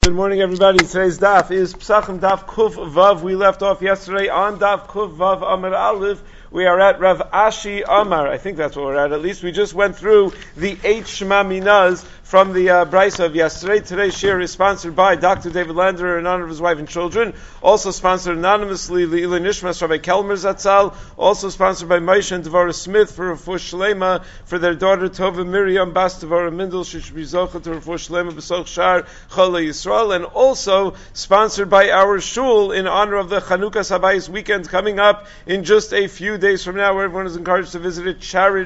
Good morning, everybody. Today's daf is Pesachim Daf Kuf Vav. We left off yesterday on Daf Kuf Vav Amar Aleph. We are at Rav Ashi Amar. I think that's what we're at least. We just went through the 8 Shema Minaz from the Brisa of yesterday. Today's shir is sponsored by Dr. David Lander in honor of his wife and children. Also sponsored anonymously Leila Nishmas Rabbi Kelmer Zatzal. Also sponsored by Moshe and Devorah Smith for Refuah Shlema for their daughter Tova Miriam Bas Devorah Mindel. She should be zocha to Refuah Shlema B'soch Shar Chole Yisrael. And also sponsored by our shul in honor of the Chanukah Sabayis weekend coming up in just a few days from now, where everyone is encouraged to visit it,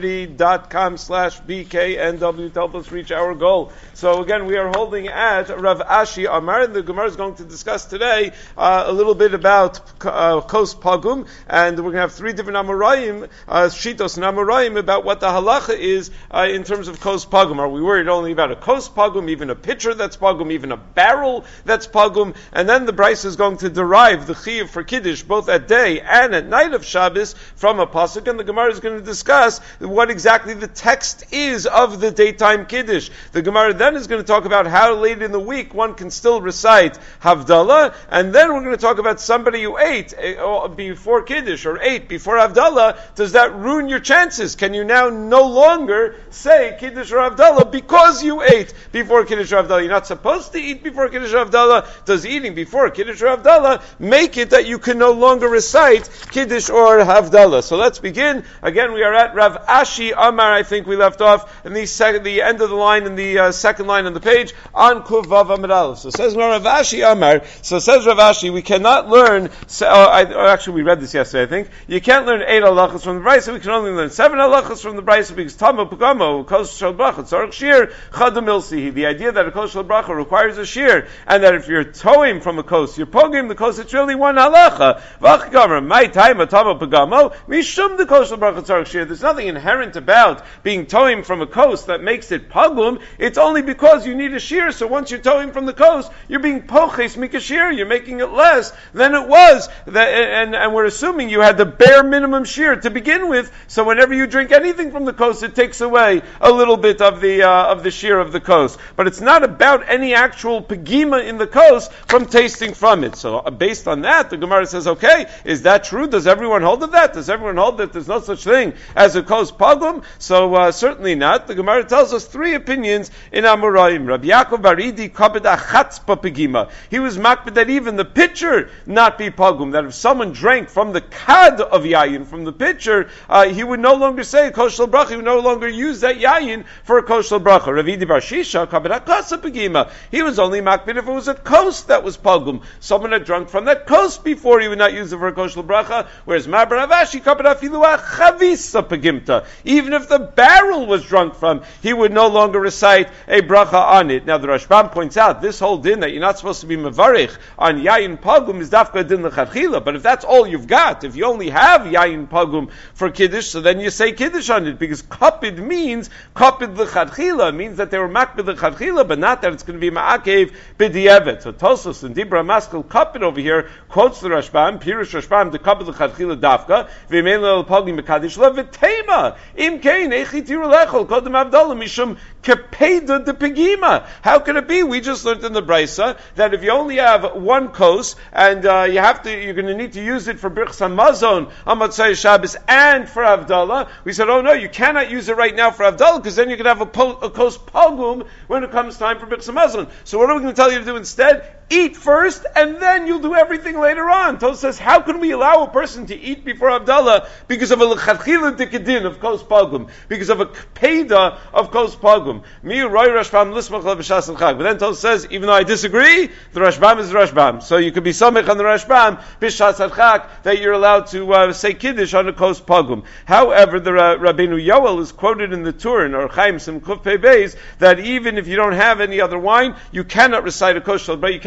charity.com/BKNW to help us reach our goal. So again, we are holding at Rav Ashi Amar, and the Gemara is going to discuss today a little bit about Kos Pagum, and we're going to have 3 different Amoraim, Shitos and Amoraim, about what the halacha is in terms of Kos Pagum. Are we worried only about a Kos Pagum, even a pitcher that's Pagum, even a barrel that's Pagum? And then the Brisa is going to derive the Chiyuv for Kiddush, both at day and at night of Shabbos, from a pasuk, and the Gemara is going to discuss what exactly the text is of the daytime Kiddush. The Gemara then is going to talk about how late in the week one can still recite Havdalah, and then we're going to talk about somebody who ate before Kiddush or ate before Havdalah. Does that ruin your chances? Can you now no longer say Kiddush or Havdalah because you ate before Kiddush or Havdalah? You're not supposed to eat before Kiddush or Havdalah. Does eating before Kiddush or Havdalah make it that you can no longer recite Kiddush or Havdalah? So let's begin. Again, we are at Rav Ashi Amar. I think we left off in the end of the line in the second line on the page on Kuv Vav Amar Aleph. So says Rav Ashi Amar. So says Rav Ashi, we cannot learn. Actually, we read this yesterday. I think you can't learn 8 halachas from the Brisa. We can only learn 7 halachas from the Brisa because Tama Pagamo Kos Shel Bracha Tzarich Shir Chadam Ilsi. The idea that a Kos Shel Bracha requires a shir, and that if you're towing from a kos, you're poging the kos. It's really one halacha. V'achgamer my time a Tama Pagamo mishum the Kos Shel Bracha Tzarich Shir. There's nothing inherent about being towing from a kos that makes it pagum. It's only because you need a shear. So once you're towing from the coast, you're being poches mikashir. You're making it less than it was. And we're assuming you had the bare minimum shear to begin with. So whenever you drink anything from the coast, it takes away a little bit of the shear of the coast. But it's not about any actual pegima in the coast from tasting from it. So based on that, the Gemara says, okay, is that true? Does everyone hold of that? Does everyone hold that there's no such thing as a coast pagum? So certainly not. The Gemara tells us 3 opinions in Amoraim. Rabbi Yaakov Baridi kabed achatzpa pegima. He was makbid that even the pitcher not be pagum. That if someone drank from the kad of yayin, from the pitcher, he would no longer say a kos shel bracha. He would no longer use that yayin for a kos shel bracha. Ravidi bar Shisha kabed akasa pegima. He was only makbid if it was a kos that was pagum. Someone had drunk from that kos before, he would not use it for a kos shel bracha. Whereas Mabar Avashi kabed afilu achavisa pegimta. Even if the barrel was drunk from, he would no longer recite a bracha on it. Now the Rashbam points out this whole din that you're not supposed to be mevarich on yayin pagum is dafka din l'chadchila. But if that's all you've got, if you only have yayin pagum for kiddush, so then you say kiddush on it, because kapid means kapid l'chadchila, means that they were makbid l'chadchila, but not that it's going to be ma'akev b'di'evet. So Tosfos and Dibra Maskal kapid over here quotes the Rashbam, Pirush Rashbam, the kapid l'chadchila dafka v'mein l'pagim b'kadish le'v'tema im kein echi tiru lechol kodem avdalah mishum kepeda de pegima. How can it be? We just learned in the Brisa that if you only have one kos and you're going to need to use it for Birchas Hamazon on Motzei Shabbos and for Havdalah. We said, oh no, you cannot use it right now for Havdalah because then you're going to have a kos pogum when it comes time for Birchas Hamazon. So what are we going to tell you to do instead? Eat first, and then you'll do everything later on. Tos says, how can we allow a person to eat before Havdalah because of a l'chadchila dikadin of kos pagum, because of a kpeda of kos pagum? But then Tos says, even though I disagree, the Rashbam is the Rashbam. So you could be samech on the Rashbam, b'shas adchak, that you're allowed to say kiddush on a kos pagum. However, the Rabbeinu Yoel is quoted in the Turin, or Chaim Sim Kuf Pei Beis, that even if you don't have any other wine, you cannot recite a kos shel bracha. You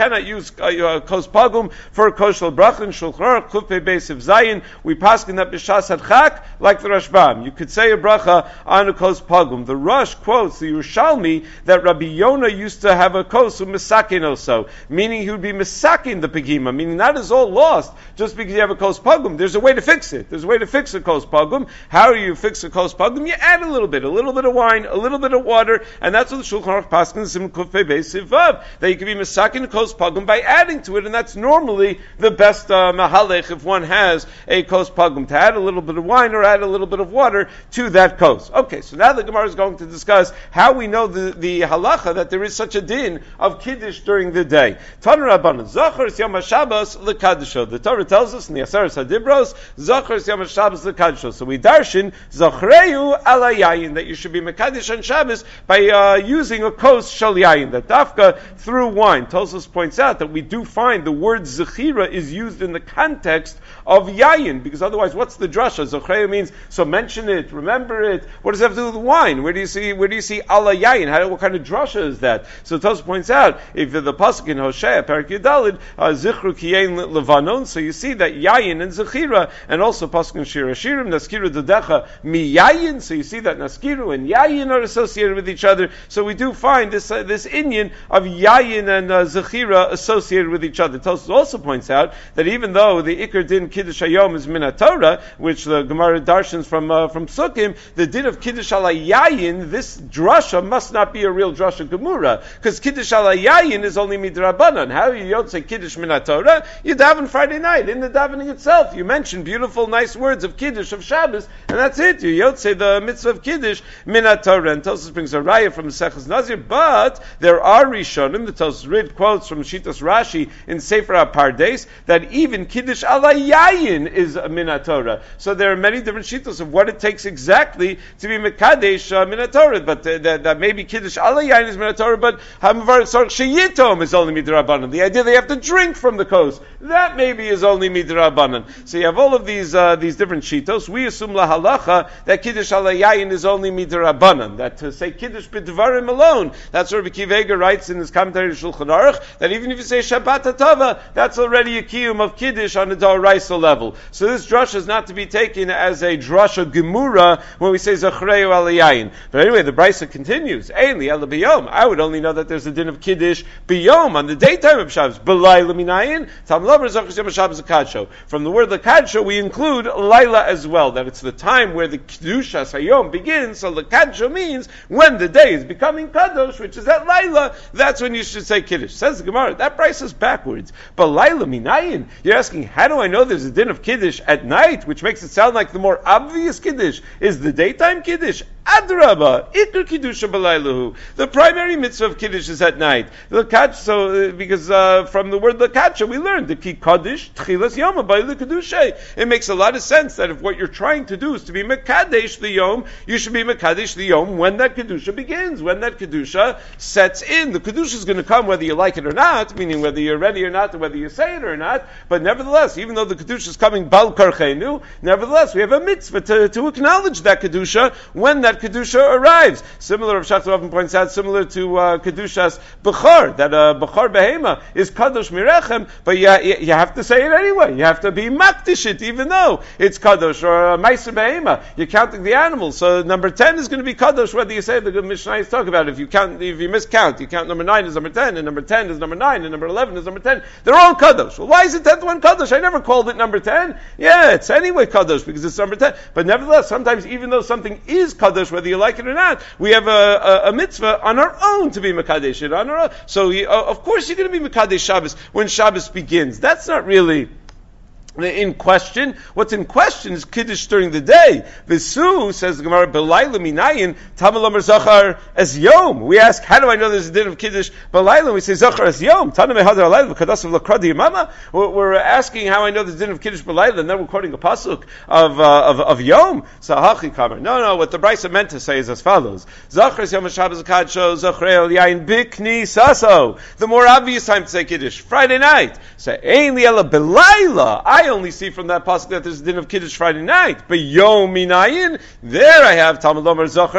cannot use kos pagum for koshel bracha and Shulchan Aruch Kufay Beis of Zayin. We paskin that b'shas hadchak like the Rashbam. You could say a bracha on a kos pagum. The Rosh quotes the Yerushalmi that Rabbi Yonah used to have a kos u'mesakin also, meaning he would be mesakin the pegima, meaning that is all lost just because you have a kos pagum. There's a way to fix it. There's a way to fix a kos pagum. How do you fix a kos pagum? You add a little bit of wine, a little bit of water, and that's what the Shulchan Aruch paskins in Kufay Beis Vav, that you can be mesakin a kos pagum by adding to it, and that's normally the best mahalech if one has a kos pagum, to add a little bit of wine or add a little bit of water to that kos. Okay, so now the Gemara is going to discuss how we know the halacha that there is such a din of kiddush during the day. Tan Rabbanan, Zachar Yom HaShabbos l'Kaddisho. The Torah tells us in the Aseres HaDibros, Zachar Yom HaShabbos l'Kaddisho. So we darshan Zachreu ala yayin, that you should be mekadesh on Shabbos by using a kos shel yayin, that dafka through wine. Tosfos points out that we do find the word zechira is used in the context of yayin, because otherwise, what's the drasha? Zachreu means so mention it, remember it. What does it have to do with wine? Where do you see ala yayin? What kind of drasha is that? So Tosfos points out if the pasuk in Hosea Parak Yudalid zichru kiyein levanon, so you see that yayin and zechira, and also pasuk in Shir Hashirim naskiru dodecha mi yayin. So you see that naskiru and yayin are associated with each other. So we do find this inyan of yayin and zechira associated with each other. Tosfos also points out that even though the ikar din kiddush hayom is min Torah, which the Gemara darshans from Sukkim, the din of kiddush ala yayin, this drasha must not be a real drasha gemura, because kiddush ala yayin is only midrabanan. How you don't say kiddush min Torah? You daven Friday night in the davening itself. You mention beautiful, nice words of kiddush of Shabbos, and that's it. You don't say the mitzvah of kiddush min Torah. And Tosfos brings a raya from Seches Nazir, but there are rishonim. The Tosfos Rid quotes from Shitas Rashi in Sefer HaPardes that even kiddush ala yayin is a min Torah. So there are many different shitos of what it takes exactly to be mekadesh min Torah. But that maybe kiddush ala yayin is min Torah, but hamavar tzarich sheyitom is only midrabanan. The idea they have to drink from the kos, that maybe is only midrabanan. So you have all of these different shitos. We assume la halacha that kiddush ala yayin is only midrabanan. That to say kiddush b'dvarim alone, that's what Rabbi Akiva Eiger writes in his commentary to Shulchan Aruch, that even if you say Shabbat Hatava, that's already a kiyum of kiddush on the Doraisa level. So this drasha is not to be taken as a drasha gemura when we say Zachreu ala yayin. But anyway, the Brisa continues. Ainli ala biyom. I would only know that there's a din of kiddush biyom on the daytime of Shabbos. B'layla minayin. Tam lover Zachar Yom HaShabbos l'Kadsho. From the word l'Kadsho, we include Laila as well. That it's the time where the kedushas hayom begins. So l'Kadsho means when the day is becoming kadosh, which is at Laila. That's when you should say kiddush. Says the Gemara. That Brisa is backwards. B'layla minayin. You're asking, how do I know there's a din of kiddush at night, which makes it sound like the more obvious kiddush is the daytime kiddush? Adrabah, ikar kiddusha b'laylahu. The primary mitzvah of kiddush is at night. Because from the word lekadsha we learned the ki kaddish tchilas yoma by the kedusha. It makes a lot of sense that if what you're trying to do is to be mekadesh the yom, you should be mekadesh the yom when that kedusha begins, when that kedusha sets in. The kedusha is going to come whether you like it or not, meaning whether you're ready or not, or whether you say it or not. But nevertheless, even though the kedusha is coming bal karchenu, nevertheless we have a mitzvah to acknowledge that kedusha when that kedusha arrives. Similar, Rav Shachter often points out, similar to kedushas bechor, that bechor behema is kadosh mirechem, but you have to say it anyway. You have to be makdish it, even though it's kadosh. Or meiser behema, you're counting the animals. So number 10 is going to be kadosh, whether you say the Mishnayos talk about it. If you miscount, you count number 9 is number 10, and number 10 is number 9, and number 11 is number 10. They're all kadosh. Well, why is the 10th one kadosh? I never called it number 10. Yeah, it's anyway kadosh because it's number 10. But nevertheless, sometimes even though something is kadosh, whether you like it or not, we have a mitzvah on our own to be mekadesh it on our own. So of course you're going to be mekadesh Shabbos when Shabbos begins. That's not really in question. What's in question is kiddush during the day. Visu, says the Gemara, B'layla minayin tamalamar zachar as yom. We ask, how do I know there's a din of kiddush B'layla? We say zachar as yom. Tana mehadar alayla v'kadasav lakradi yamama. We're asking how I know there's a din of kiddush B'layla, and then we're quoting a pasuk of yom. So hachi kamer. No. What the Brisa meant to say is as follows: Zachar as yom Shabbos kadsho zachrei yayin bikni saso. The more obvious time to say kiddush, Friday night. So ein liela B'layla. I only see from that pasuk that there's a din of kiddush Friday night. But yom minayin, there I have Talmud Lomar Zacharas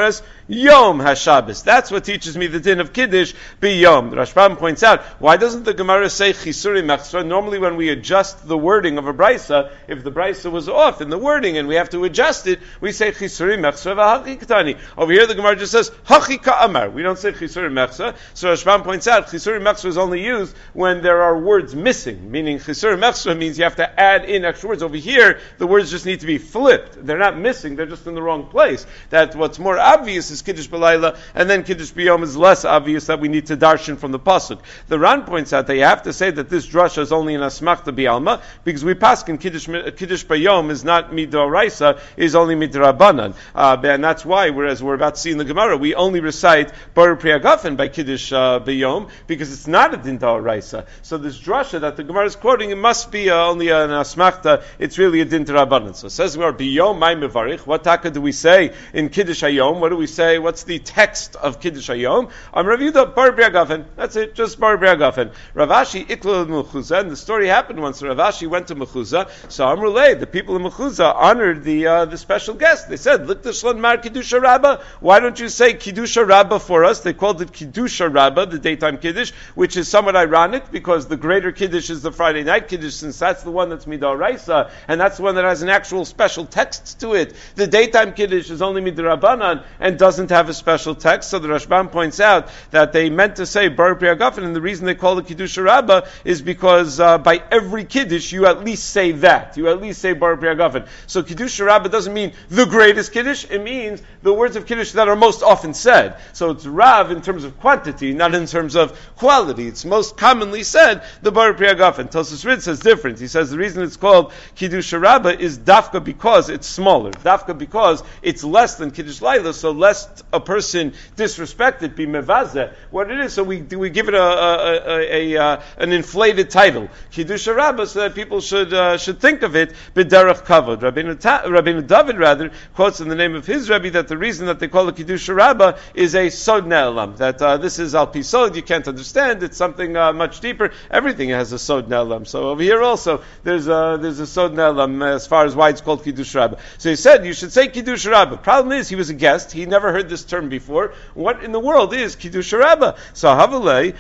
Yom HaShabbos. That's what teaches me the din of Kiddush b'Yom. The Rashbam points out, why doesn't the Gemara say Chisuri Mechsra? Normally when we adjust the wording of a Brisa, if the Brisa was off in the wording and we have to adjust it, we say Chisuri Mechsra v'Hachi Ketani. Over here the Gemara just says Hachi Ka'amar. We don't say Chisuri Mechsra. So Rashbam points out, Chisuri Mechsra is only used when there are words missing, meaning Chisuri Mechsra means you have to add in extra words. Over here, the words just need to be flipped. They're not missing, they're just in the wrong place. That what's more obvious is Kiddush B'Layla, and then Kiddush B'Yom is less obvious that we need to darshan from the pasuk. The Ran points out that you have to say that this drasha is only an asmachta b'alma, because we paskin Kiddush B'Yom is not midoraisa, is only midrabanan, and that's why, whereas we're about to see in the Gemara, we only recite Bar Priyagafen by Kiddush B'Yom, because it's not a din d'oraisa. So this drasha that the Gemara is quoting, it must be only an asmachta, it's really a din d'rabanan. So it says we are B'Yom my mevarich. What taka do we say in Kiddush Hayom? What do we say? What's the text of Kiddush Hayom? Rav Yehuda Bar Briagafen. That's it, just Bar Briagafen. Rav Ashi Iklu Mechuzah, and the story happened once. Rav Ashi went to Mechuzah, so Amrulay, the people of Mechuzah honored the special guest. They said, Liktashlan Mar Kiddusha Rabbah, why don't you say Kiddusha Rabbah for us? They called it Kiddusha Rabbah, the daytime Kiddush, which is somewhat ironic because the greater Kiddush is the Friday night Kiddush, since that's the one that's Midoraisa, and that's the one that has an actual special text to it. The daytime Kiddush is only Midrabanan and doesn't have a special text, so the Rashbam points out that they meant to say Bar Priagafen, and the reason they call it Kiddush Rabbah is because by every Kiddush you at least say that. You at least say Bar Priagafen. So Kiddush Rabbah doesn't mean the greatest Kiddush, it means the words of Kiddush that are most often said. So it's Rav in terms of quantity, not in terms of quality. It's most commonly said, the Bar Priagafen. Tosfos Rid says different. He says the reason it's called Kiddush Rabbah is dafka because it's smaller. Dafka because it's less than Kiddush Laila, so lest a person disrespect it, be mevazeh, what it is, so we give it an inflated title, Kiddush Rabbah, so that people should think of it b'derech kavod. Rabbeinu David rather quotes in the name of his Rebbe that the reason that they call it Kiddush Rabbah is a sod ne'elam, that this is al pi sod, you can't understand, it's something much deeper. Everything has a sod ne'elam. So over here also there's a sod ne'elam as far as why it's called Kiddush Rabbah. So he said you should say Kiddush Rabbah. Problem is he was a guest, he never heard this term before. What in the world is Kiddush Rabbah? So Havalei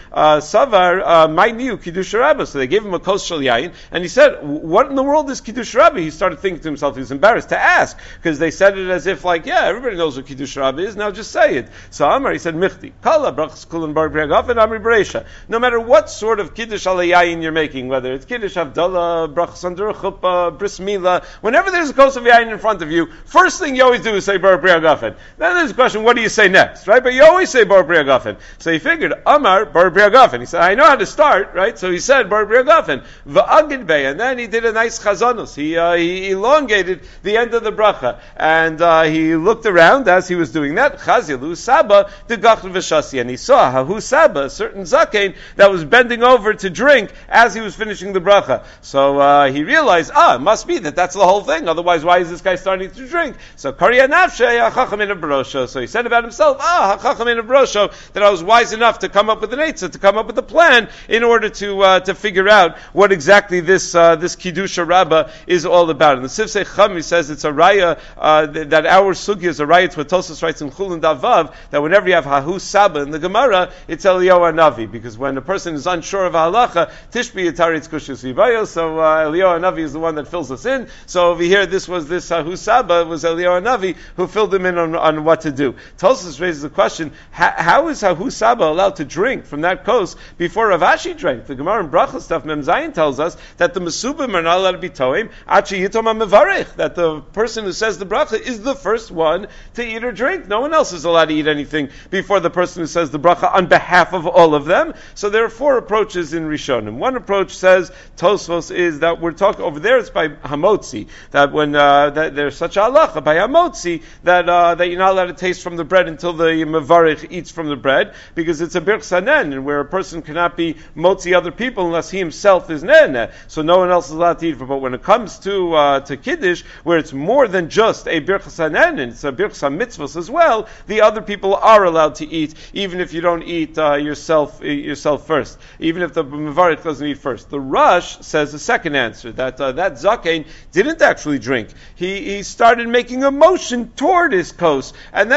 Savar my new Kiddush Rabbah. So they gave him a kos shel yain, and he said, "What in the world is Kiddush Rabbah?" He started thinking to himself, he was embarrassed to ask because they said it as if like, yeah, everybody knows what Kiddush Rabbah is. Now just say it. So Amar, he said, "Michti Kala brachas kulan bar briagafen Amri Bereisha." No matter what sort of Kiddush al yain you're making, whether it's Kiddush Havdalah, brachas under chuppah, bris milah, whenever there's a kos of yain in front of you, first thing you always do is say bar briagafen. Then there's a question, what do you say next, right? But you always say bar briagafen. So he figured, Amar bar briagafen. He said, I know how to start, right? So he said bar briagafen. Va'agid bey, and then he did a nice chazanus. He elongated the end of the bracha, and he looked around as he was doing that. Chazilu Saba the gachn v'shasi, and he saw Hahu Saba, a certain zakein that was bending over to drink as he was finishing the bracha. So he realized, it must be that's the whole thing. Otherwise, why is this guy starting to drink? So Karya Nafshe HaChachamim of Barosho. So he said about himself, HaChachamim of Barosho, that I was wise enough to come up with an eitzah, to come up with a plan in order to figure out what exactly this Kiddusha Rabbah is all about. And the Sifsei Chami says it's a raya that our sugya is a raya to what Tosfos writes in Chulin Davav, that whenever you have Hahu Saba in the Gemara, it's Eliyahu Hanavi, because when a person is unsure of halacha, Tishbi Yitaritz Kushus Vivayo, so Eliyahu Hanavi is the one that fills us in. So over here, this Hahu Saba was Eliyahu Hanavi who filled him in on what to do. Tosfos raises the question, how is Hahu Saba allowed to drink from that coast before Rav Ashi drank? The Gemara in Brachos stuff, Mem Zayin tells us that the Mesubim are not allowed to be toim, Achi Yitom HaMevarech, that the person who says the bracha is the first one to eat or drink. No one else is allowed to eat anything before the person who says the bracha on behalf of all of them. So there are four approaches in Rishonim. One approach says, Tosfos, is that we're talking, over there it's by Hamotzi, that when that there's such a halacha by Hamotzi, that you're not allowed to taste from the bread until the Mevarech eats from the bread, because it's a birch sanen, and where a person cannot be motzi other people unless he himself is nene, so no one else is allowed to eat. But when it comes to Kiddush, where it's more than just a birch sanen, and it's a birch mitzvahs as well, the other people are allowed to eat, even if you don't eat yourself first, even if the Mevarech doesn't eat first. The Rush says the second answer, that Zakein didn't actually drink. He started making a motion toward his kos, and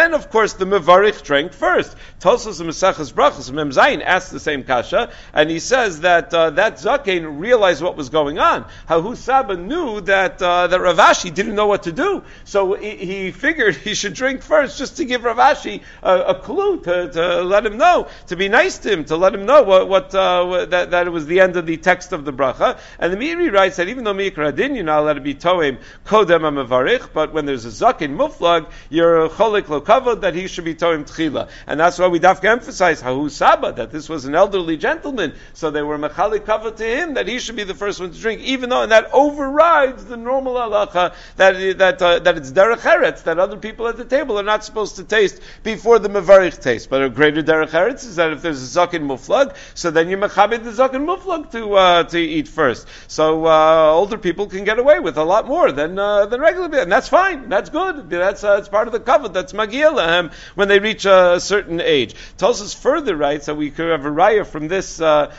then, of course, the Mevarich drank first. Tosfos and Maseches Brachos, Mem Zayin, asked the same kasha, and he says that that Zaken realized what was going on. Hahu Saba knew that Rav Ashi didn't know what to do, so he figured he should drink first, just to give Rav Ashi a clue to let him know, to be nice to him, to let him know that it was the end of the text of the bracha. And the Meiri writes that even though Mikra Din, you're not allowed to be toim kodem ha'mevarich, but when there's a zaken muflag, you're cholik lo kavod that he should be toim tchila. And that's why we have to emphasize Hahu Saba, that this was an elderly gentleman, so they were mechalik kavod to him that he should be the first one to drink, even though, and that overrides the normal halacha that it's derech eretz, that other people at the table are not supposed to taste before the mevarich taste. But a greater derech eretz is that if there's a zaken muflag, so then you're mechabed the zaken muflag to eat first. So older people can get away with a lot more than regular people, and that's fine. That's good. That's part of the kavod. That's magia lehem when they reach a certain age. Tosfos further writes that we could have a raya from this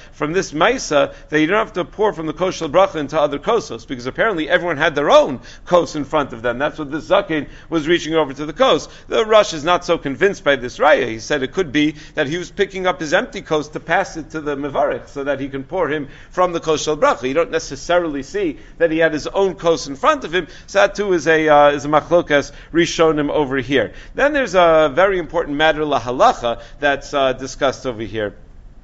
maisa that you don't have to pour from the kos shel bracha into other kosos, because apparently everyone had their own kos in front of them. That's what this zaken was reaching over to the kos. The Rosh is not so convinced by this raya. He said it could be that he was picking up his empty kos to pass it to the mevarich so that he can pour him from the kos shel bracha. You don't necessarily see that he had his own kos in front of him. So that too is a machlokas rishonim over here. Then there's a very important matter lahalacha that's discussed over here.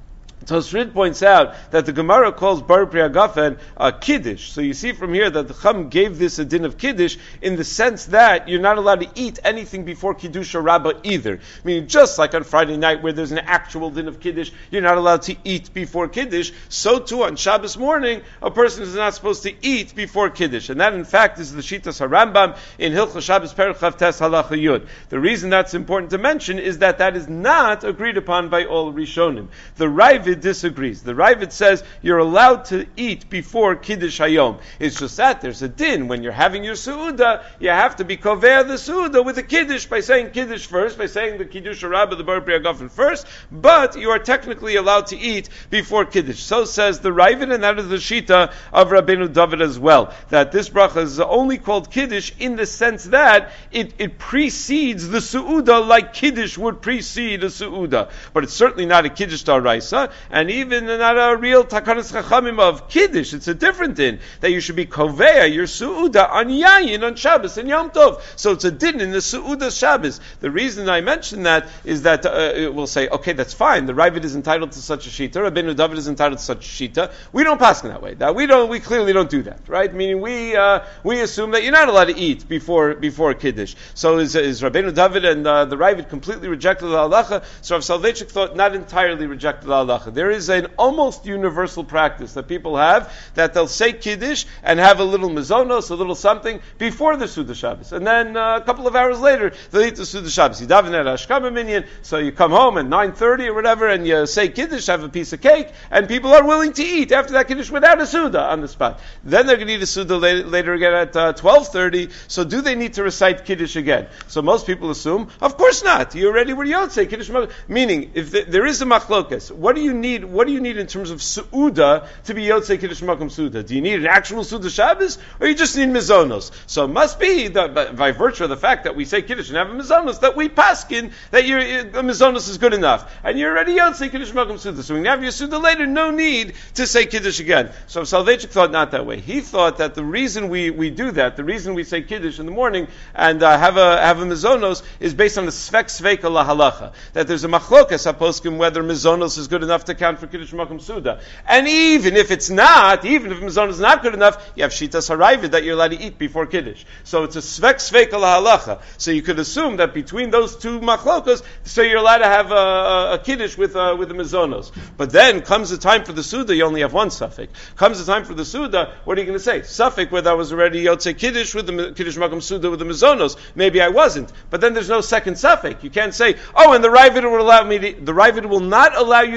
Tosfos points out that the Gemara calls Bar Pri Hagafen Kiddush. So you see from here that the Chum gave this a din of Kiddush in the sense that you're not allowed to eat anything before Kiddush or Rabbah either. Meaning just like on Friday night where there's an actual din of Kiddush, you're not allowed to eat before Kiddush, so too on Shabbos morning, a person is not supposed to eat before Kiddush. And that in fact is the Shitas HaRambam in Hilchos Shabbos Perek Chav Tes Halacha Yud. The reason that's important to mention is that is not agreed upon by all Rishonim. The Ravid disagrees. The Ravid says you're allowed to eat before Kiddush Hayom. It's just that there's a din. When you're having your Su'udah, you have to be kovea the Su'udah with a Kiddush by saying Kiddush first, by saying the Kiddush Rabbah, the Bar Pri Hagafen first, but you are technically allowed to eat before Kiddush. So says the Ravid, and that is the Shita of Rabbeinu David as well. That this bracha is only called Kiddush in the sense that it precedes the Su'udah like Kiddush would precede a Su'udah. But it's certainly not a Kiddush D'Oraisa, and even not a real Takanas Chachamim of Kiddush. It's a different din, that you should be Koveya, your Su'udah, on Yayin, on Shabbos, and Yom Tov. So it's a din in the Su'udah Shabbos. The reason I mention that is that we'll say, okay, that's fine, the Ravid is entitled to such a Shita, Rabbeinu David is entitled to such a Shita. We don't pass in that way. We clearly don't do that, right? Meaning we assume that you're not allowed to eat before Kiddush. So is Rabbeinu David and the Ravid completely rejected the halacha? So Rav Soloveitchik thought not entirely rejected the halacha. There is an almost universal practice that people have, that they'll say Kiddush and have a little mizonos, a little something, before the Suda Shabbos. And then a couple of hours later, they'll eat the Suda Shabbos. You daven at Ashkama Minyan, so you come home at 9:30 or whatever, and you say Kiddush, have a piece of cake, and people are willing to eat after that Kiddush without a Suda on the spot. Then they're going to eat a Suda later again at 12:30, so do they need to recite Kiddush again? So most people assume, of course not. You already were Yotzei Kiddush. Meaning, if there is a machlokas, what do you need in terms of Su'uda to be Yotzei Kiddush Makom Suda? Do you need an actual Suda Shabbos, or you just need Mizonos? So it must be that by virtue of the fact that we say Kiddush and have a Mizonos, that we paskin that a Mizonos is good enough, and you're already Yotzei Kiddush Makom Suda. So when you have your Suda later, no need to say Kiddush again. So Soloveitchik thought not that way. He thought that the reason we do that, the reason we say Kiddush in the morning and have a Mizonos, is based on the Svek Sveika Lahalacha. That there's a machlokas haposkim whether Mizonos is good enough to count for Kiddush Makom Suda. And even if it's not, even if Mizonos is not good enough, you have Shitas HaRavid that you're allowed to eat before Kiddush. So it's a Svek Sveika Lahalacha. So you could assume that between those two machlokas, so you're allowed to have a Kiddush with a Mizonos. But then comes the time for the Suda, you only have one suffix. Comes the time for the Suda, what are you going to say? Suffix whether I was already Yotzei Kiddush with the Kiddush Makom Suda with the Mizonos. Maybe I wasn't. But then there's no second suffix. You can't say, oh, and the Ravid will not allow you to eat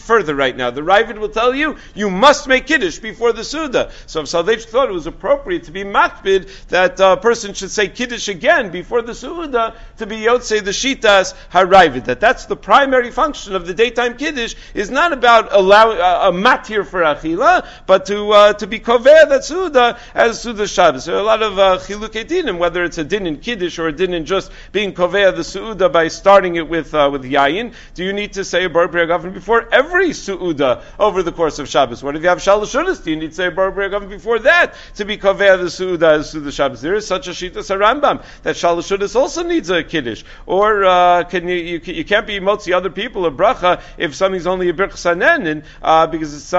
further right now. The Ravid will tell you, you must make Kiddush before the Suda. So if Soloveitchik thought it was appropriate to be makbid, that a person should say Kiddush again before the Suda to be Yotzei the Shitas HaRavid. That's the primary function of the daytime Kiddush, is not about allowing a matir for Achila, but to be Koveh that Suda as Suda Shabbos. There are a lot of Chilukei Dinim, whether it's a din in Kiddush or a din in just being Koveh the Suda by starting it with Yayin. Do you need to say a Bar B'Yagavan before every Suda over the course of Shabbos? What if you have Shalosh Shudas? Do you need to say a Bar B'Yagavan before that to be Koveh the Suda as Suda Shabbos? There is such a Shitas Rambam that Shalosh Shudas also needs a Kiddush. Or you can't be Motzi other people a bracha if something's only a Birch Sanen, because it's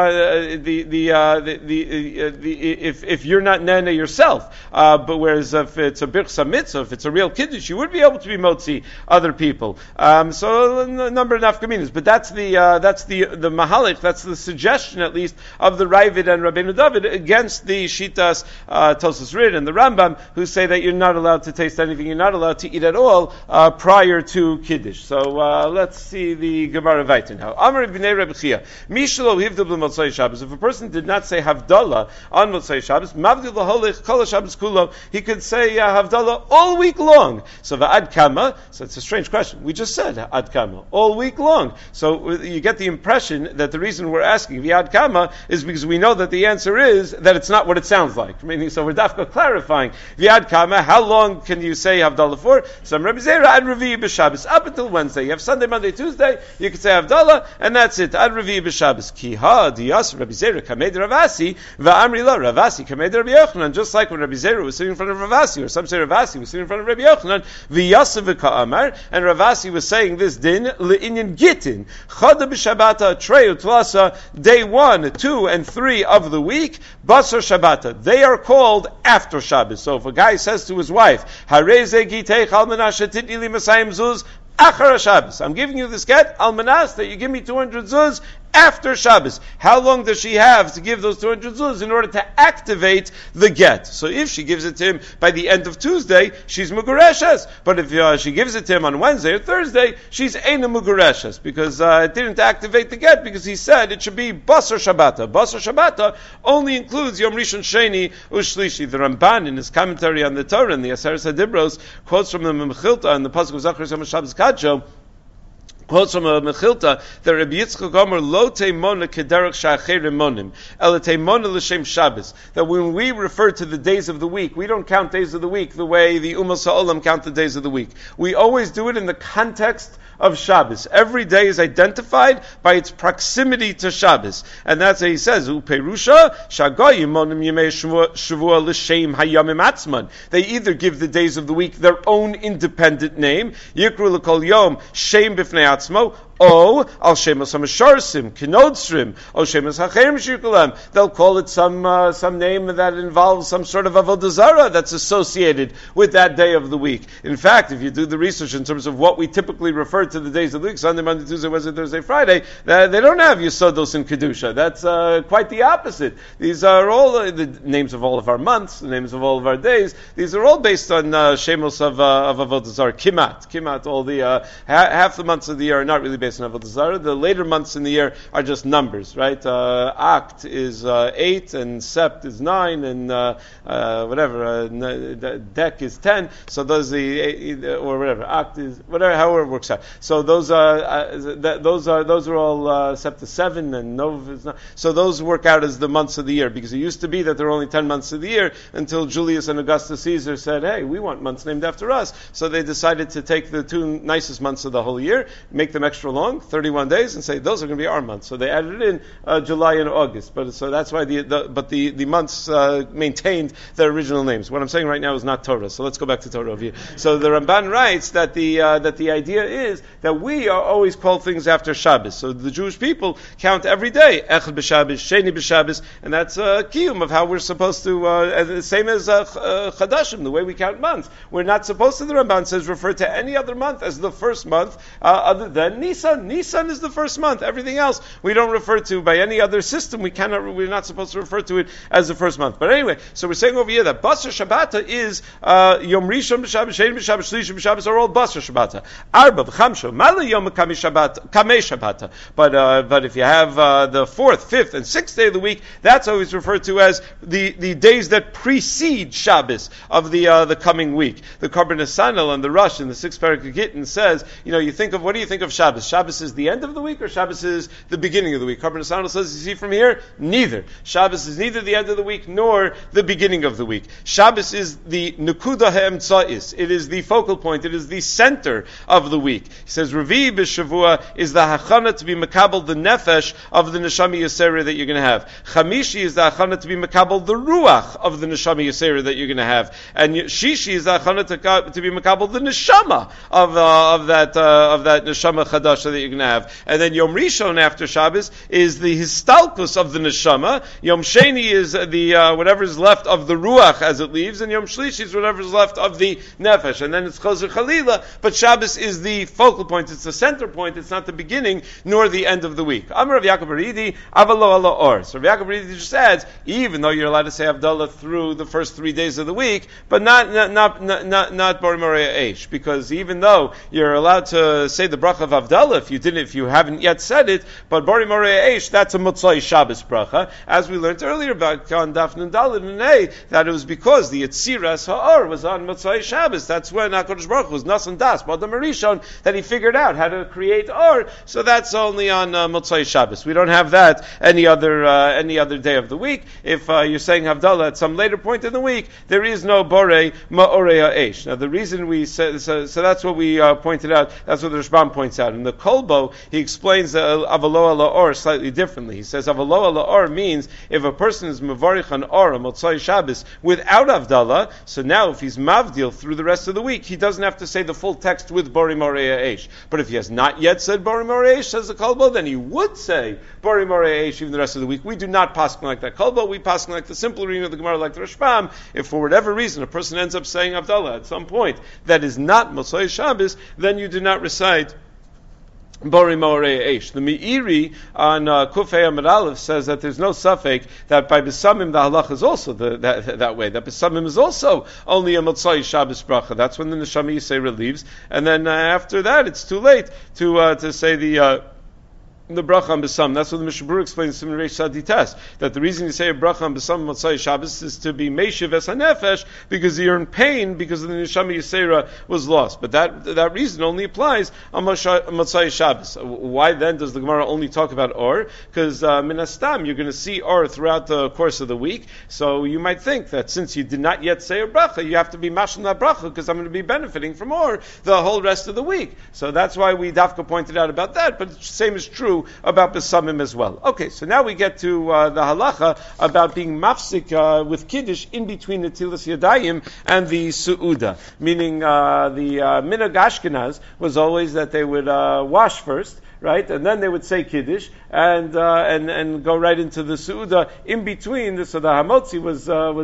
if you're not Nene yourself. But whereas if it's a Birch Mitzvah, if it's a real Kiddush, you would be able to be Motzi other people. So a number of nafkaminas, but that's the mahalik, that's the suggestion at least of the Ravid and Rabbeinu David against the Shitas Tosas Rid and the Rambam, who say that you're not allowed to taste anything, you're not allowed to eat at all prior to Kiddush. So let's see the Gemara Vaitin. How Amar B'nei Reb Chia, Mishlo Hivdu B'Motzei Shabbos. If a person did not say Havdalah on Motzei Shabbos, Mavdil L'Holich Kol Shabbos Kulo, he could say Havdalah all week long. So V'ad Kama. So it's a strange question. We just said Ad Kama all week long. So you get the impression that the reason we're asking V'ad Kama is because we know that the answer is that it's not what it sounds like. Meaning, so we're dafka clarifying V'ad Kama. How long can you say Havdalah for? Some Rebbe Zera Ad Revi B'Shabbos up until Wednesday. You have Sunday, Monday, Tuesday. You can say Havdalah, and that's it. Ad Revi B'Shabbos. Ki ha diyas Rebbe Zera Kamed Ravasi Va'amri La Ravasi Kamed Rabbi Yochanan. Just like when Rebbe Zera was sitting in front of Ravasi, or some say Ravasi was sitting in front of Rabbi Yochanan. V'yasav Ka'amar, and Ravasi was saying this din le'inyan gitin chada b'shabata treu tlasa day 1, 2, and 3 of the week basar Shabbata. They are called after Shabbos. So if a guy says to his wife, Hareze gitei almanah shetitni li masayim zuz achar Shabbos, I'm giving you this get almanas that you give me 200 zuz after Shabbos. How long does she have to give those 200 zuz in order to activate the get? So if she gives it to him by the end of Tuesday, she's mugureshes. But if she gives it to him on Wednesday or Thursday, she's eina mugureshes, because it didn't activate the get, because he said it should be basar Shabbata. Basar Shabbata only includes Yom Rishon, Sheni, Ushlishi. The Ramban, in his commentary on the Torah and the Aseret Hadibros, quotes from the Mechilta and the Pasuk of Zachar Yom Shabbos Kadsho, quotes from a Mechilta that Rabbi Yitzchak Omer lo teimona kederach sha'acherim monim ela teimona l'shem Shabbos. That when we refer to the days of the week, we don't count days of the week the way the Umas Ha'olam count the days of the week. We always do it in the context of Shabbos. Every day is identified by its proximity to Shabbos, and that's how he says uperusha shagoyim monim yemei shavua l'shem hayamim atzman. They either give the days of the week their own independent name, yikru l'kol yom shem b'fnei atzmo, O al shemas hamasharsim kinodsrim o shemas hacherim shirkulem. They'll call it some name that involves some sort of avodah zarah that's associated with that day of the week. In fact, if you do the research in terms of what we typically refer to the days of the week, Sunday, Monday, Tuesday, Wednesday, Thursday, Friday, they don't have Yesodos and Kedusha. That's quite the opposite. These are all the names of all of our months, the names of all of our days. These are all based on shemos of avodah zarah. Kimat. All the half the months of the year are not really based on avodah zarah. The later months in the year are just numbers, right? Act is 8, and Sept is 9, and Dek is 10. So those or whatever. Act is whatever, however it works out. So those are all Sept is 7, and Nov is 9. So those work out as the months of the year, because it used to be that there were only 10 months of the year until Julius and Augustus Caesar said, "Hey, we want months named after us." So they decided to take the 2 nicest months of the whole year, make them extra long, 31 days, and say those are going to be our months. So they added in July and August. But so that's why the months maintained their original names. What I'm saying right now is not Torah. So let's go back to Torah over here. So the Ramban writes that the idea is that we are always called things after Shabbos. So the Jewish people count every day, Echad b'Shabbos, Sheni b'Shabbos, and that's a kiyum of how we're supposed to, same as Chadashim, the way we count months. We're not supposed to, the Ramban says, refer to any other month as the first month other than Nisan. Nisan. Nisan is the first month. Everything else we don't refer to by any other system. We're not supposed to refer to it as the first month. But anyway, so we're saying over here that Basar Shabbata is Yom Rishon b'Shabbos, Shein b'Shabbos, Shlishim b'Shabbos are all Basar Shabbata. Arba v'Chamsha Mala Yom Kamei Shabbata. But if you have the 4th, 5th, and 6th day of the week, that's always referred to as the days that precede Shabbos of the coming week. The Karban Nesanel and the Rush in the 6th parak of Gittin says, what do you think of Shabbos? Shabbos is the end of the week or Shabbos is the beginning of the week? Karban Nesanel says, you see from here, neither. Shabbos is neither the end of the week nor the beginning of the week. Shabbos is the Nekuda Ha'emtza'is. It is the focal point. It is the center of the week. He says, Revi'i b'Shavua is the Hachana to be Makabel the Nefesh of the Neshama Yisera that you're going to have. Chamishi is the Hachana to be Makabel the Ruach of the Neshama Yisera that you're going to have. And Shishi is the Hachana to be Makabel the Neshama of that Neshama Chadasha that you're going to have. And then Yom Rishon after Shabbos is the Histalkus of the Neshama. Yom Sheni is the whatever is left of the Ruach as it leaves, and Yom Shlishi is whatever is left of the Nefesh. And then it's Chozer Chalila, but Shabbos is the focal point, it's the center point, it's not the beginning nor the end of the week. Amar Rav Yaakov Aridi, Avalo ala or. So Rav Yaakov Aridi just adds, even though you're allowed to say Havdalah through the first 3 days of the week, but not Bori Moreya Eish, because even though you're allowed to say the bracha of Havdalah if you haven't yet said it, but Bori Moreya Eish, that's a Motzai Shabbos bracha, as we learned earlier about on Daf Nun Daled and A, that it was because the Yetziras Ha'or was on Motzai Shabbos. That's when HaKadosh Baruch Hu was Nasan Das, B'Adam Rishon, that he figured out how to create Or. So that's only on Motzai Shabbos. We don't have that any other day of the week. If you're saying Havdalah at some later point in the week, there is no Borei Ma'orei Ha'esh. Now the reason we say so that's what we pointed out. That's what the Rashbam points out. In the Kolbo, he explains Avalo ala Or slightly differently. He says Avalo ala Or means if a person is Mavarich on Or on Motzai Shabbos without Havdalah, so now if he's Mavdil through the rest of the week, he doesn't have to say the full text with Bori Moreya Eish. But if he has not yet said Bori Moreya Eish, says the Kolbo, then he would say Bori Moreya Eish even the rest of the week. We do not paskin like that Kolbo. We paskin like the simple reading of the Gemara, like the Rashbam. If for whatever reason a person ends up saying Havdalah at some point that is not Motzai Shabbos, then you do not recite Bori Moreya Eish. The Meiri on Kufei Amud Aleph says that there's no suffix that by Besamim the halach is also that way. That Besamim is also only a Motzai Shabbos bracha. That's when the Neshama Yisera leaves, and then after that it's too late to say the bracha on Besam. That's what the Mishnah Berurah explains in Reish Saditas, that the reason you say a bracha on Besam Motzai Shabbos is to be Meishiv Es HaNefesh, because you're in pain because the Neshama Yisera was lost. But that reason only applies on Motzai Shabbos. Why then does the Gemara only talk about Or? Because Min Hastam, you're going to see Or throughout the course of the week, so you might think that since you did not yet say a bracha, you have to be mashal that bracha, because I'm going to be benefiting from Or the whole rest of the week. So that's why we Dafka pointed out about that, but the same is true about Besamim as well. Okay, so now we get to the halacha about being mafsik with Kiddush in between the Tilas Yadayim and the Su'uda. Meaning the Minhag Ashkenaz was always that they would wash first, right, and then they would say Kiddush and go right into the Su'uda in between. So the Hamotzi was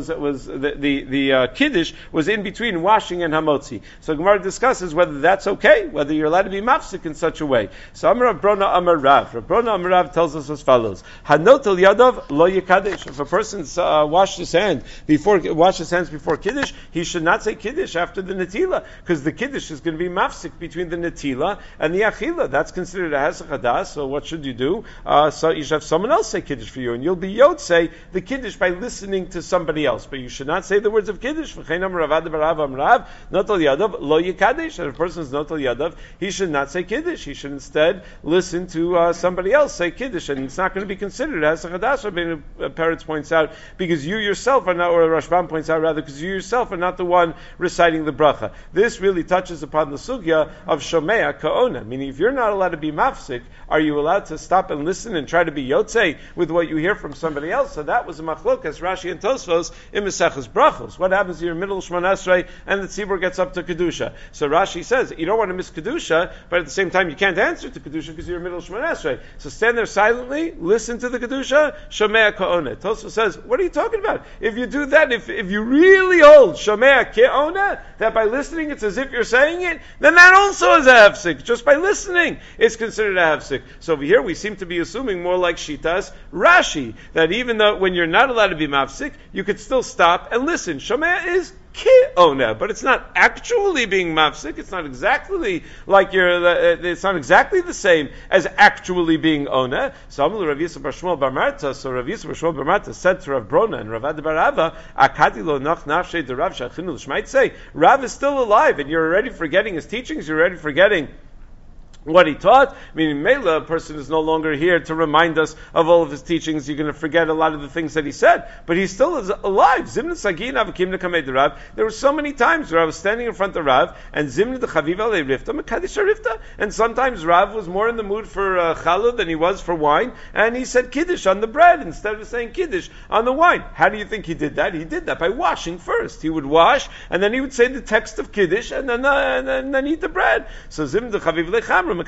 the Kiddush was in between washing and Hamotzi. So Gemara discusses whether that's okay, whether you're allowed to be mafsik in such a way. So Amar Rav Brona Amar Rav. Rav Brona Amar Rav tells us as follows: Hanotel Yadav lo yikadesh. If a person's washed his hands before Kiddush, he should not say Kiddush after the Netila, because the Kiddush is going to be mafsik between the Netila and the Achila. That's considered a Hesach Hadas. So what should you do? So you should have someone else say Kiddush for you, and you'll be Yotzei the Kiddush by listening to somebody else. But you should not say the words of Kiddush. V'chein Amar Rav Ada bar Rav Amar Rav Notel Yadav lo yikadesh. And if a person's Notel Yadav, he should not say Kiddush. He should instead listen to somebody else say Kiddush, and it's not going to be considered as a Chadash. Rabbeinu Peretz points out, because you yourself are not, or Rashbam points out rather, because you yourself are not the one reciting the bracha. This really touches upon the sugya of Shomea Ka'ona, meaning if you're not allowed to be mafsik, are you allowed to stop and listen and try to be yotzei with what you hear from somebody else? So that was a machlokas, Rashi and Tosfos, in Maseches Brachos. What happens if you're in middle of Shemona Esrei and the tzibur gets up to Kedusha? So Rashi says, you don't want to miss Kedusha, but at the same time you can't answer to Kedusha because you're in middle of Shemona Esrei. So stand there silently, listen to the Kedusha, Shomea Ka'ona. Tosfos says, what are you talking about? If you do that, if you really hold Shomea Ka'ona, that by listening it's as if you're saying it, then that also is a hefsik. Just by listening, it's considered considered a hefsek. So over here we seem to be assuming more like Shitas Rashi, that even though when you're not allowed to be mafsik, you could still stop and listen. Shomea is ki-ona, but it's not actually being mafsik. It's not exactly like it's not exactly the same as actually being ona. So Rav Yisrael bar Shmuel bar Marta, so Rav Yisrael bar Shmuel bar Marta said to Rav Brona and Rav Ada bar Ava, Akati lo nach nafshei de Rav shachinu l'shmait say, Rav is still alive, and you're already forgetting his teachings, you're already forgetting what he taught, meaning Mela, a person is no longer here to remind us of all of his teachings. You're going to forget a lot of the things that he said, but he still is alive. Zimna Sagin Avakim Nekamei Rav. There were so many times where I was standing in front of Rav, and Zimna the Chaviv Ale Rifta, Mekadish Rifta, and sometimes Rav was more in the mood for challah than he was for wine, and he said Kiddush on the bread instead of saying Kiddush on the wine. How do you think he did that? He did that by washing first. He would wash, and then he would say the text of Kiddush, and then eat the bread. So Zimna the Chaviv Ale Chamra.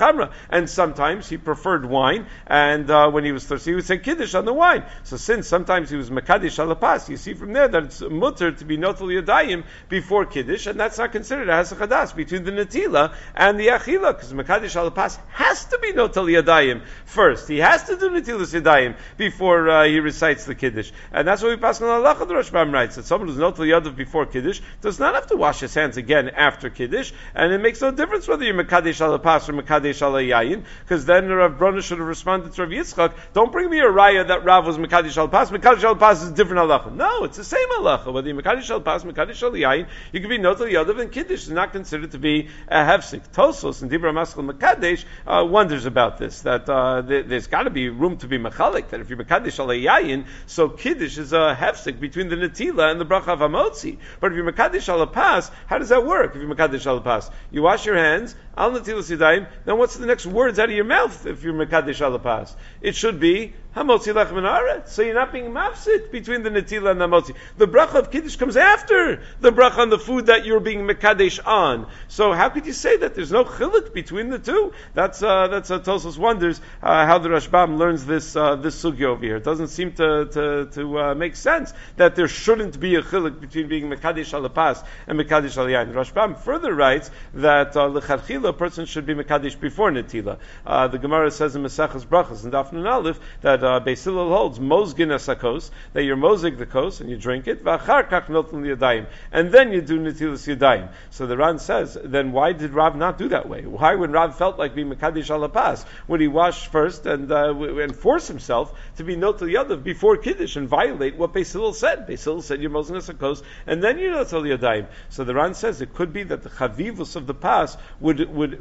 And sometimes he preferred wine, and when he was thirsty, he would say Kiddush on the wine. So since sometimes he was Mekadesh Alapas, you see from there that it's mutter to be Notel Yadayim before Kiddush, and that's not considered a Hasachadas between the Natila and the Achila, because Mekadesh Alapas has to be Notel Yadayim first. He has to do Natilas Yadayim before he recites the Kiddush. And that's what we pass on Halacha, the Rashbam writes, that someone who's Notel Yadav before Kiddush does not have to wash his hands again after Kiddush, and it makes no difference whether you're Mekadesh Alapas or Mekadesh because then Rav Brona should have responded to Rav Yitzchak, don't bring me a raya that Rav was Mekadesh al Pas. Mekadesh al Pas is a different halacha. No, it's the same halacha. Whether you're Mekadesh al Pas, Mekadesh al Yayin, you can be Notel Yadav, and Kiddush is not considered to be a hefsek. Tosos and Dibra Maskal Mekadesh wonders about this, that there's got to be room to be mechalik, that if you're Mekadesh al Yayin, so Kiddush is a hefsek between the Natila and the Bracha of Hamotzi. But if you're Mekadesh al Pas, how does that work? If you're Mekadesh al Pas, you wash your hands, al Natilas Yadayim, then what's the next words out of your mouth if you're Mekadesh Alapas? It should be Hamotzi Lech Min Haaretz. So you're not being mafsit between the Natila and the Hamotzi. The bracha of Kiddush comes after the bracha on the food that you're being Mekadesh on. So how could you say that there's no chiluk between the two? That's Tosos wonders how the Rashbam learns this sugya over here. It doesn't seem to make sense that there shouldn't be a chiluk between being Mekadesh Alapas and Mekadesh Al Yain. The Rashbam further writes that lechatchila a person should be Mekadesh before Natila. The Gemara says in Maseches Brachos in Daf Nun Aleph that Beis Hillel holds mozgin asakos, that you're mozig the kos and you drink it, v'achar kach noten liyadayim, and then you do netilas yadayim. So the Ran says, then why did Rav not do that way? Why, when Rav felt like being Mekadesh Alapas, would he wash first and force himself to be notel yadav before Kiddush and violate what Beis Hillel said? Beis Hillel said you're mozgin asakos and then you're notel yadayim. So the Ran says it could be that the chavivus of the pas would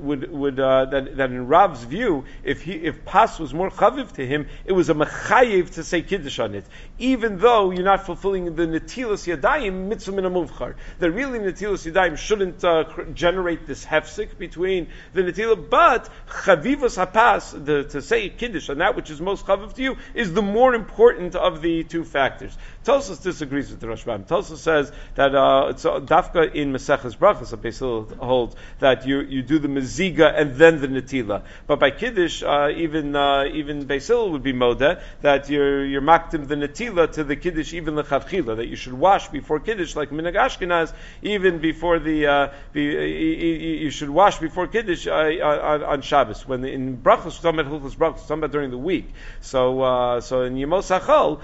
that in Rav's view, if pas was more chaviv to him, it was a mechayiv to say kiddush on it, even though you're not fulfilling the netilas yadayim mitzvah min hamuvchar. That really netilas yadayim shouldn't generate this hefsek between the netila, but chavivus hapas, to say kiddush on that which is most chaviv to you, is the more important of the two factors. Tosos disagrees with the Rashbam. Tosos says that dafka in Maseches Brachos, Beis Hillel holds that you do the meziga and then the netila. But by kiddush, even Beis Hillel would be modeh that you're maktim the netila to the kiddush, even the chavchila, that you should wash before kiddush, like minhag Ashkenaz, even before you should wash before kiddush on Shabbos. When in brachos, talking about hilchos brachos, talking about during the week. So in Yemos Hachol,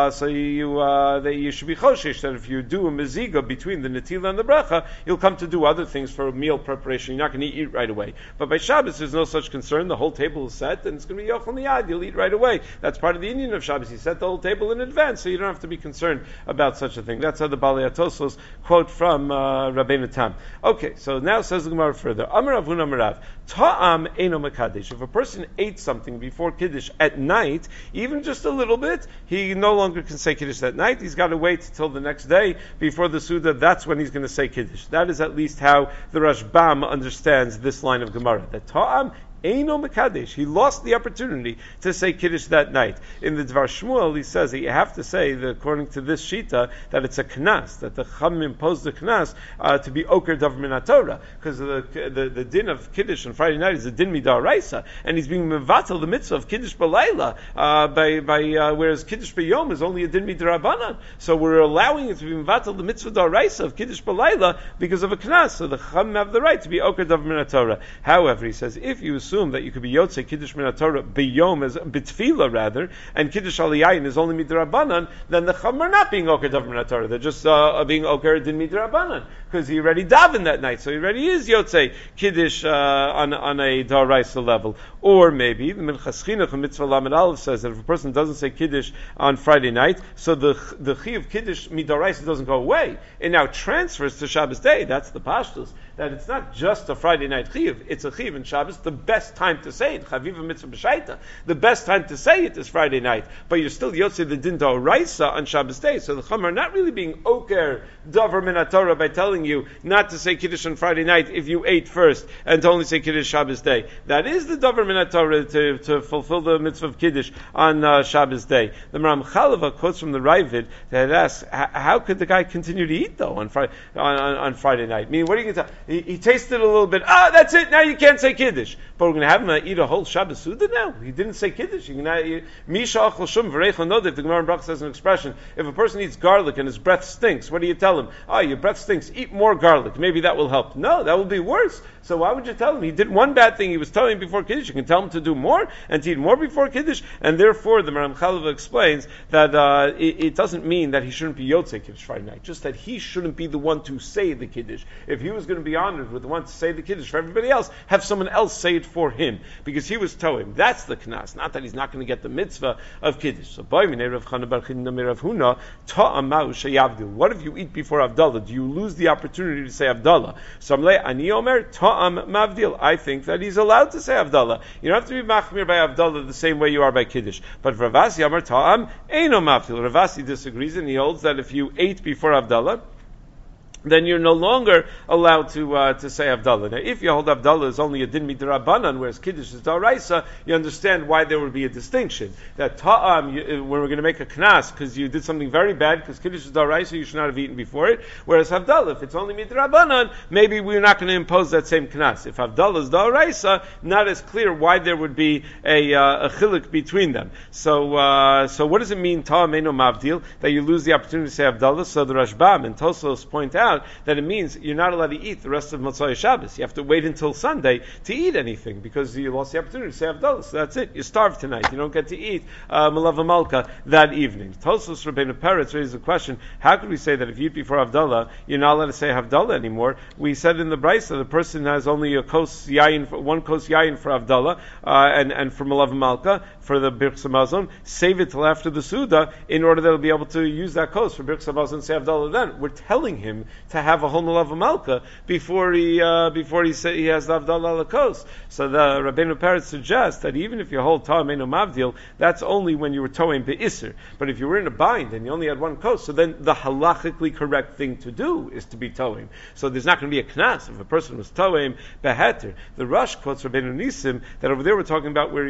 that you should be choshesh that if you do a meziga between the netila and the bracha, you'll come to do other things for meal preparation. You're not going to eat right away. But by Shabbos, there's no such concern. The whole table is set, and it's going to be yochel miyad. You'll eat right away. That's part of the Indian of Shabbos. He set the whole table in advance, so you don't have to be concerned about such a thing. That's how the Balei Atosos quote from Rabbeinu Tam. Okay, so now says the Gemara further. Amar Avun Amar Rav, Ta'am Eino Mekadesh. If a person ate something before Kiddush at night, even just a little bit, he no longer can say Kiddush that night. He's got to wait till the next day before the Suda. That's when he's going to say Kiddush. That is at least how the Rashbam understands this line of Gemara. That Ta'am Eino Mekadesh. He lost the opportunity to say Kiddush that night. In the Dvar Shmuel, he says that you have to say, that according to this Shita, that it's a Knas, that the Chum imposed the Knas to be Oker Davar Min HaTorah, because the din of Kiddush on Friday night is a din midaraisa, and he's being mevatel the mitzvah of Kiddush B'Layla, whereas Kiddush B'Yom is only a din midarabanan. So we're allowing it to be mevatel the mitzvah daraisa of Kiddush B'Layla because of a Knas, so the Chum have the right to be Oker Davar Min HaTorah. However, he says, if you assume assume that you could be Yotze Kiddush Min HaTorah B'yom as B'tfila rather, and Kiddush Aliyayin is only Midrabanan, then the Chum are not being Oker Davar Min HaTorah. They're just being Oker Din Midrabanan, because he already davened that night, so he already is Yotze Kiddush on a Daraisa level. Or maybe the Minchas Chinuch in Mitzvah Lamed Aleph says that if a person doesn't say Kiddush on Friday night, so the Chi of Kiddush Midaraisa doesn't go away. It now transfers to Shabbos day. That's the Pashtus. That it's not just a Friday night Chiyuv, it's a Chiyuv in Shabbos. The best time to say it, Chaviva Mitzvah B'Shaita, the best time to say it is Friday night. But you're still Yotze the Din D'Oraisa on Shabbos day. So the Chum are not really being Oker Davar Min HaTorah by telling you not to say Kiddush on Friday night if you ate first and to only say Kiddush Shabbos day. That is the Davar Min HaTorah to fulfill the Mitzvah of Kiddush on Shabbos day. The Maram Chalava quotes from the Ravid that asks, how could the guy continue to eat though on Friday night? Meaning, what are you going to tell? He tasted a little bit. That's it. Now you can't say Kiddush. But we're going to have him eat a whole Shabbos Suda now. He didn't say Kiddush. Misha achol shum v'reichel nodif. The Gemara in Brachos says an expression. If a person eats garlic and his breath stinks, what do you tell him? Your breath stinks. Eat more garlic. Maybe that will help. No, that will be worse. So why would you tell him? He did one bad thing. He was telling him before Kiddush. You can tell him to do more and to eat more before Kiddush. And therefore, the Maram Chalava explains that it doesn't mean that he shouldn't be Yotzei Kiddush Friday night. Just that he shouldn't be the one to say the Kiddush. If he was going to be honored with the one to say the Kiddush for everybody else, have someone else say it for him, because he was tohim. That's the knas, not that he's not going to get the mitzvah of Kiddush. So, what if you eat before Havdalah? Do you lose the opportunity to say Havdalah? So, Ani Omer, Ta'am Mavdil. I think that he's allowed to say Havdalah. You don't have to be machmir by Havdalah the same way you are by Kiddush. But Ravasi Omer, Ta'am Eino Mavdil. Ravasi disagrees, and he holds that if you ate before Havdalah, then you're no longer allowed to say Havdalah. Now, if you hold Havdalah is only a din midrabanan, whereas Kiddush is daraisa, you understand why there would be a distinction. That ta'am, when we're going to make a knas, because you did something very bad, because Kiddush is daraisa, you should not have eaten before it. Whereas Havdalah, if it's only midrabanan, maybe we're not going to impose that same knas. If Havdalah is daraisa, not as clear why there would be a chilik between them. So what does it mean, ta'am eno mavdil, that you lose the opportunity to say Havdalah? So the Rashbam and Tosfos point out that it means you're not allowed to eat the rest of Motzei Shabbos. You have to wait until Sunday to eat anything because you lost the opportunity to say Havdalah. So that's it. You're starved tonight. You don't get to eat Malava Malka that evening. Tosfos Rabbeinu Peretz raises the question: how could we say that if you eat before Havdalah, you're not allowed to say Havdalah anymore? We said in the Brisa that the person has only a kos yayin, one kos yayin for Havdalah and for Malava Malka for the Birchas Hamazon. Save it till after the Suda in order that he'll be able to use that kos for Birchas Hamazon and say Havdalah. Then we're telling him to have a whole Malava Malka before he say he has the Havdalah Lakos. So the Rabbeinu Peretz suggests that even if you hold Ta'am Eino Mavdil, that's only when you were Toim Be'isr. But if you were in a bind and you only had one kos, so then the halachically correct thing to do is to be Toim. So there's not going to be a knas if a person was Toim Beheter. The Rush quotes Rabbeinu Nisim that over there we're talking about where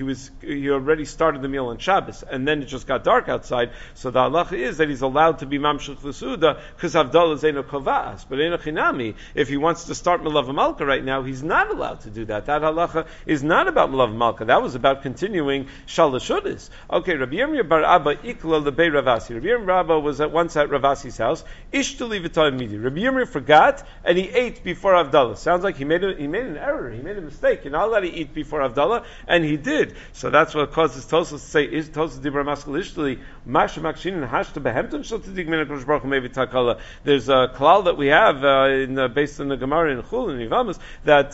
he already started the meal on Shabbos and then it just got dark outside. So the halacha is that he's allowed to be Mamshech L'Suda because Havdalah is Eino Kovas, but Eino Chinami, if he wants to start Malava Malka right now, he's not allowed to do that. That halacha is not about Malava Malka. That was about continuing Shalashudis. Okay, Rabbi Yirmiyah bar Abba Ikla Lebei Ravasi. Rabbi Yirmiyah bar Abba was once at Ravasi's house. Ishtali v'toim midi. Rabbi Yirmiyah forgot and he ate before Havdalah. Sounds like he made an error. He made a mistake. You're not allowed to eat before Havdalah, and he did. So that's what causes Tosfos to say, is Tosfos Dibra Maskal Ishtali Mash Makshin and Hashta Behemton Shaltadig Min HaKadosh Baruch Hu Mevi Takala. There's a klal that we have based on the Gemara in Chul and Yivamas that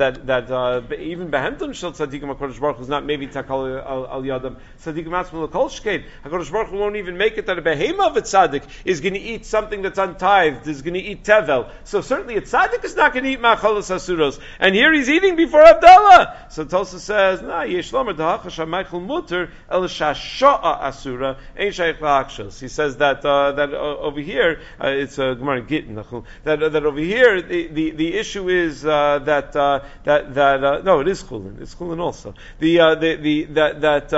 even Behemton Shal Tzadikim HaKadosh Baruch Hu is not maybe Takala Al Yadam Tzadikim Atzma L'Kol Shkein. HaKadosh Baruch Hu won't even make it that a behema of a tzaddik is going to eat something that's untithed, is going to eat tevel. So certainly a tzaddik is not going to eat Ma'achalos Asuros. And here he's eating before Havdalah. So Tosa says, Yesh Lomer Dahacha Shamichael Mutter El Shasha'a Asura Ein Shaykh La'akshos. He says that over here it's a Gemara Gittin that over here the issue is no, it is Chulin. It's Chulin also.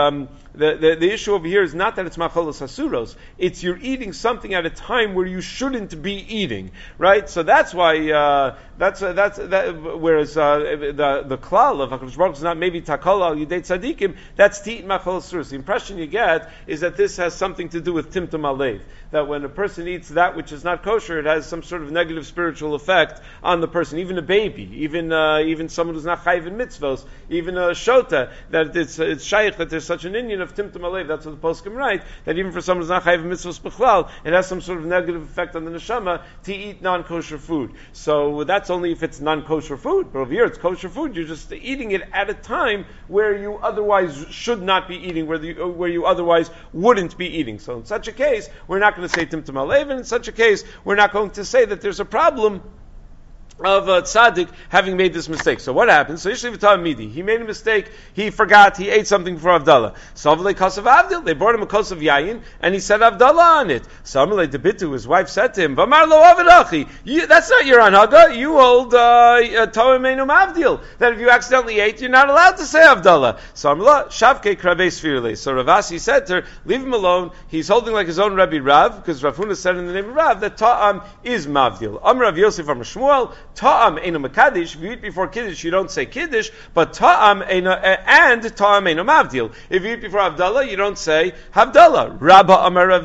The issue over here is not that it's machalos asuros. It's you're eating something at a time where you shouldn't be eating, right? So that's why that's whereas the klal of Hakadosh Baruch Hu is not maybe takala al yidei tzadikim. That's to eat machalos asuros. The impression you get is that this has something to do with timtum alev. That when a person eats that which is not kosher, it has some sort of negative spiritual effect on the person. Even a baby, even someone who's not chayiv in mitzvos, even a shota, that it's shaykh that there's such an inyan of timtum alev. That's what the poskim write, that even for someone who's not chayiv in mitzvos b'chlal, it has some sort of negative effect on the neshama to eat non-kosher food. So that's only if it's non-kosher food. But over here it's kosher food. You're just eating it at a time where you otherwise should not be eating, where you otherwise wouldn't be eating. So in such a case, we're not going to say timtum alev, and in such a case, we're not going to say that there's a problem of tzaddik having made this mistake. So what happens? So Yishli V'Tam Midi, he made a mistake, he forgot, he ate something for Havdalah. Savale Kasav Avdil, they brought him a kos of yayin, and he said Havdalah on it. Samale Debitu, his wife said to him, V'amar lo Avidachi, that's not your anhaga, you hold Toim Einum Avdil, that if you accidentally ate, you're not allowed to say Havdalah. Samala, Shavke Krave Sfirle. So Ravasi said to her, leave him alone, he's holding like his own Rabbi Rav, because Rav Huna said in the name of Rav, that Ta'am is Mavdil. Amr Rav Yosef Amr Shmuel, Ta'am eino mekadesh. If you eat before kiddush, you don't say kiddush. But ta'am eino and ta'am eino mavdil. If you eat before Havdalah, you don't say Havdalah. Rabba Amar Rav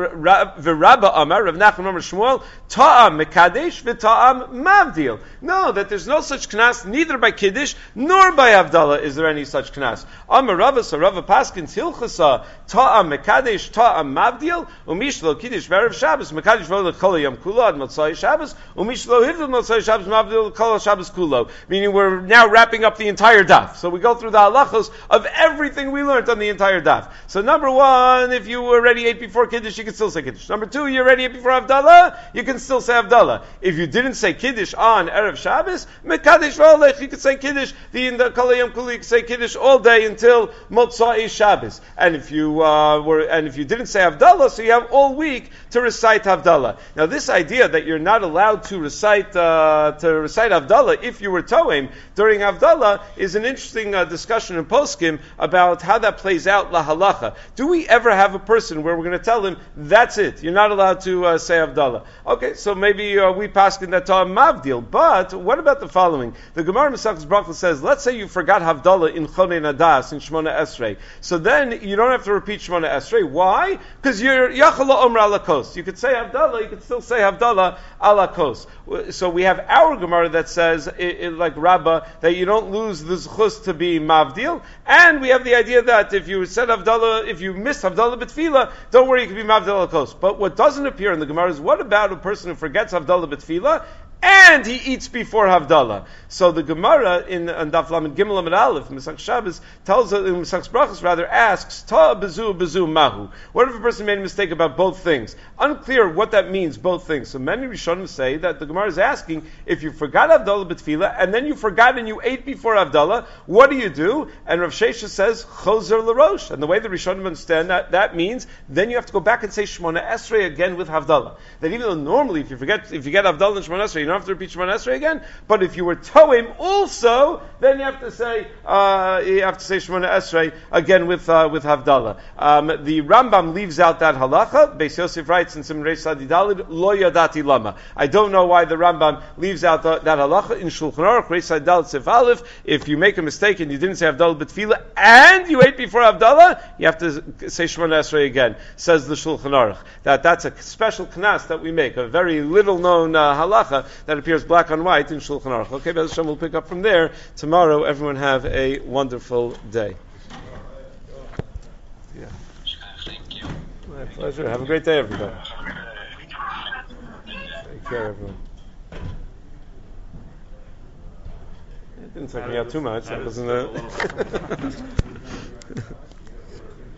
Nachman Amar Shmuel. Ta'am mekadesh v'ta'am mavdil. No, that there's no such knas neither by kiddush nor by Havdalah. Is there any such knas? Amar Rava, so Rava Paskins Hilchasa ta'am mekadesh ta'am mavdil umishlo kiddush v'erev Shabbos mekadesh v'olech kol yom kula ad Motzai Shabbos umishlo hivdil Motzai Shabbos mavdil kol Shabbos kulo. Meaning we're now wrapping up the entire daf. So we go through the halachos of everything we learned on the entire daf. So number one, if you already ate before kiddush, you can still say kiddush. Number two, you already ate before Havdalah, you can still say Havdalah. If you didn't say kiddush on erev Shabbos, mekadesh v'olech, you could say kiddush. In the kol yom kula, you could say kiddush all day until Motzai Shabbos. And if you didn't say Havdalah, so you have all week to recite Havdalah. Now this idea that you're not allowed to recite Havdalah if you were Toim during Havdalah is an interesting discussion in Poskim about how that plays out la halacha. Do we ever have a person where we're going to tell him, that's it, you're not allowed to say Havdalah? Okay, so maybe we paskin that Ta'am Mavdil, but what about the following? The Gemara Mesachos Brachos says, let's say you forgot Havdalah in Chonei Nadas, in Shmona Esrei. So then you don't have to repeat Shmona Esrei. Why? Because you're Yachala Omra ala Kos. You could say Havdalah, you could still say Havdalah ala Kos. So we have our Gemara that says, like Rabbah, that you don't lose the zchus to be mavdil, and we have the idea that if you said Havdalah, if you missed Havdalah b'tefillah, don't worry, you can be mavdil al-kos. But what doesn't appear in the Gemara is, what about a person who forgets Havdalah b'tefillah, and he eats before Havdalah? So the Gemara in Daf Lamed Gimel Amud Aleph, Mesach Shabbos, tells us, in Mesach Brachos rather, asks, Ta bezu mahu. What if a person made a mistake about both things? Unclear what that means, both things. So many Rishonim say that the Gemara is asking, if you forgot Havdalah b'tefillah, and then you forgot and you ate before Havdalah, what do? And Rav Shesha says, Chozer l'rosh. And the way the Rishonim understand that means, then you have to go back and say Shmona Esrei again with Havdalah. That even though normally, if you get Havdalah and Shmona Esrei, you don't have to repeat Shemona Esrei again. But if you were Toim also, then you have to say Shemona Esrei again with Havdalah. The Rambam leaves out that halacha. Beis Yosef writes in Siman Reish Sadi Daled, Lo Yadati Lama. I don't know why the Rambam leaves out that halacha. In Shulchan Aruch, Reish Sadi Daled Sif Aleph, if you make a mistake and you didn't say Havdalah b'tefillah and you ate before Havdalah, you have to say Shemona Esrei again. Says the Shulchan Aruch. That's a special knas that we make, a very little known halacha that appears black on white in Shulchan Aruch. Okay, Be'ez Hashem, we'll pick up from there tomorrow. Everyone have a wonderful day. Yeah. Thank you. My pleasure. Have a great day, everybody. Take care, everyone. It didn't take me out too much. That wasn't